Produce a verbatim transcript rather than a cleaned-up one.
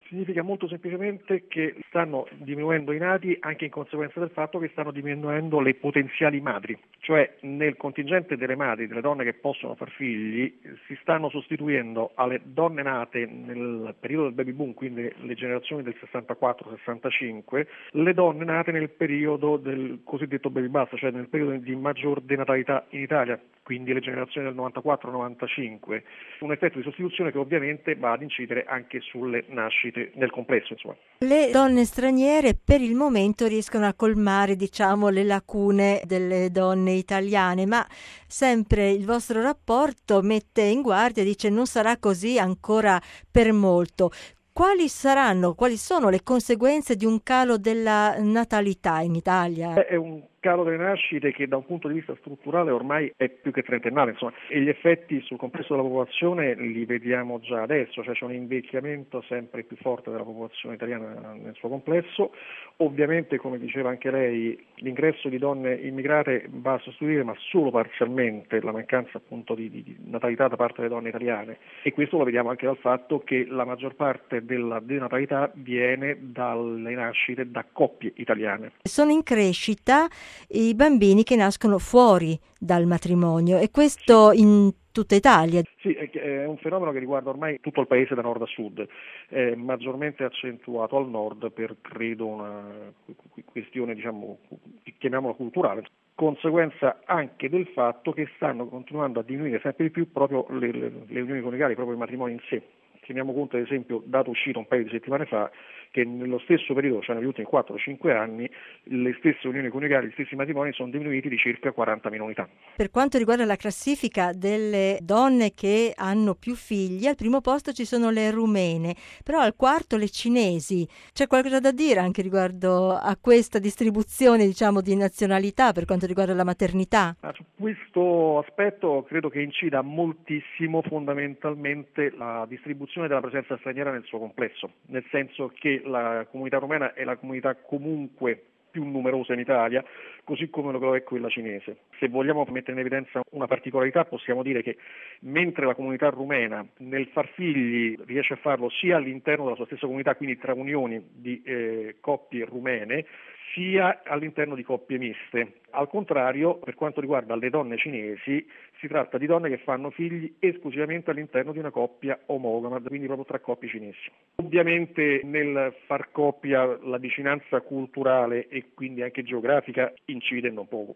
Significa molto semplicemente che stanno diminuendo i nati anche in conseguenza del fatto che stanno diminuendo le potenziali madri, cioè nel contingente delle madri, delle donne che possono far figli, si stanno sostituendo alle donne nate nel periodo del baby boom, quindi le generazioni del sessantaquattro sessantacinque, le donne nate nel periodo del cosiddetto baby bust, cioè nel periodo di maggior denatalità in Italia, quindi le generazioni del novantaquattro novantacinque, un effetto di sostituzione che ovviamente va ad incidere anche sulle nascite nel complesso, insomma. Le donne straniere per il momento riescono a colmare, diciamo, le lacune delle donne italiane, ma sempre il vostro rapporto mette in guardia, dice non sarà così ancora per molto. Quali saranno, quali sono le conseguenze di un calo della natalità in Italia? È un calo delle nascite che da un punto di vista strutturale ormai è più che trentennale, insomma, e gli effetti sul complesso della popolazione li vediamo già adesso, cioè c'è un invecchiamento sempre più forte della popolazione italiana nel suo complesso. Ovviamente, come diceva anche lei, l'ingresso di donne immigrate va a sostituire, ma solo parzialmente, la mancanza appunto di, di, di natalità da parte delle donne italiane, e questo lo vediamo anche dal fatto che la maggior parte della denatalità viene dalle nascite da coppie italiane. Sono in crescita i bambini che nascono fuori dal matrimonio e questo Sì. in tutta Italia. Sì, è un fenomeno che riguarda ormai tutto il paese da nord a sud, è maggiormente accentuato al nord per, credo, una questione, diciamo, chiamiamola culturale, conseguenza anche del fatto che stanno continuando a diminuire sempre di più proprio le, le, le unioni coniugali, proprio i matrimoni in sé. Teniamo conto, ad esempio, dato uscito un paio di settimane fa, che nello stesso periodo, cioè negli ultimi quattro cinque anni, le stesse unioni coniugali, gli stessi matrimoni sono diminuiti di circa quarantamila unità. Per quanto riguarda la classifica delle donne che hanno più figli, al primo posto ci sono le rumene, però al quarto le cinesi. C'è qualcosa da dire anche riguardo a questa distribuzione, diciamo, di nazionalità per quanto riguarda la maternità? Ah, su questo aspetto credo che incida moltissimo fondamentalmente la distribuzione della presenza straniera nel suo complesso, nel senso che la comunità rumena è la comunità comunque più numerosa in Italia, così come lo è quella cinese. Se vogliamo mettere in evidenza una particolarità, possiamo dire che mentre la comunità rumena nel far figli riesce a farlo sia all'interno della sua stessa comunità, quindi tra unioni di eh, coppie rumene, sia all'interno di coppie miste. Al contrario, per quanto riguarda le donne cinesi, si tratta di donne che fanno figli esclusivamente all'interno di una coppia omogama, quindi proprio tra coppie cinesi. Ovviamente nel far coppia la vicinanza culturale e quindi anche geografica incide non poco.